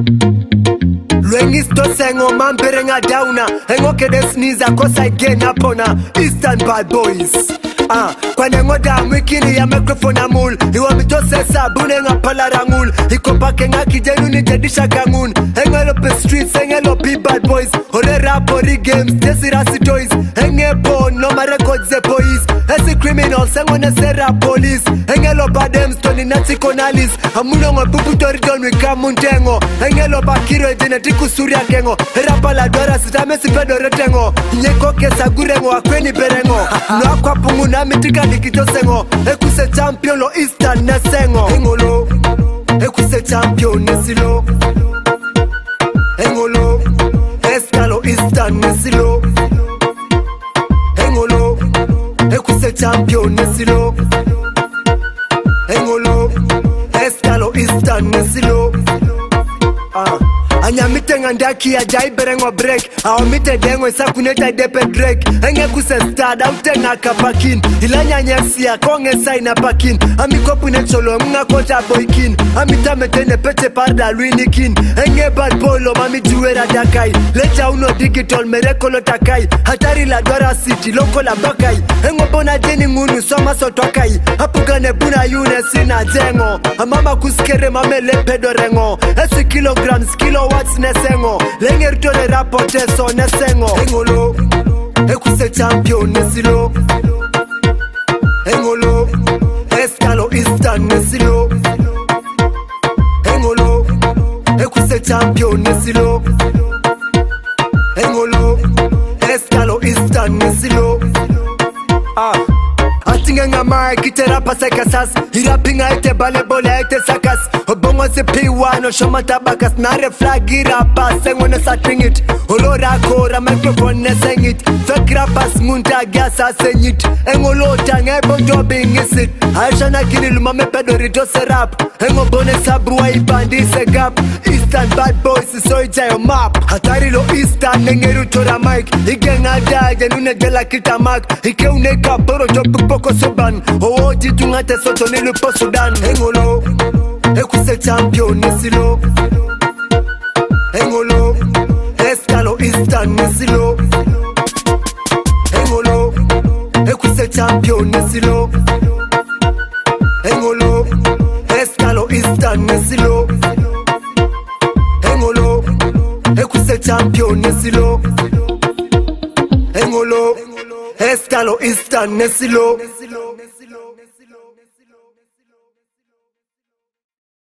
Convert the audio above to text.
Lwengisto sengo mamperenga downa Engo kede sneeze cause I gain upona Eastern bad boys Kwane ngoda mwikini ya microphone amul Iwa mitose sabune nga pala rangul Iko pake nga kijenu ni jedisha gangun Engelo pe streets, engelo pe bad boys Ore rap, ori games, desi rasi toys Enge bone, no ma records ze boys Esi criminals, engo ne sera police Engelo badems, toni nati konalis Amuno ngo pupu toridon wika muntengo Engelo bakiro edine tiku surya gengo Rapa la dora sitame sipedo retengo Nyeko kesa gurengo, akweni berengo No akwa pungu na mitika likito sengo Ekuse champion lo Eastern nesengo Engolo Ekuse champion nesilo Engolo Escalo Eastern nesilo Engolo Ekuse champion nesilo Engolo Escalo Eastern nesilo Anyamite ngandaki ya jai berengo break Awamite dengo isa kuneta depe drake Enge kuse stad aute na kapakin Ilanya nyesi ya konge saina pakin Amikopu ne cholo mga kota boykin Amita metene pete parda luinikin Enge bad bolo mami juwera dakai Lecha uno digital merekolo takai Hatari la dora city loko la bakai Engo bona jeni ngunu soma sotokai Apugane buna yune sina jengo Amama kuskere mame lepedo rengo Esi kilograms kilowatts nesengo Lenge rutone rapote so nesengo Engolo Ekuse champion nesilo Engolo Escalo Eastern nesilo Engolo Ekuse champion nesilo Engolo Escalo Eastern nesilo Atinga nga mic ite rapa sekasas Irapinga ite bale bole ite sakas Obongo se P1 shoma tabakas Nare flag irapa sengo ne satring it Olora kora microphone ne sing it Fake rappers munta gasa senyit Engolo tanga bonjo bing isit Aisha na kiniluma me pedo rito se rap Engo bone sabru wa ibandi se gap Eastern bad boys so ijayo map Hatari lo Eastern nengeru tora mic Ige nga daje nune jela kita mak Ike uneka poro jopu poko soban Owo jitu ngate soto nilu po Sudan Engolo Ekuse champion nesilo Engolo Escalo Eastern nesilo Engolo Ekuse champion nesilo Engolo Escalo Eastern nesilo Engolo Ekuse champion nesilo Engolo Escalo Eastern nesilo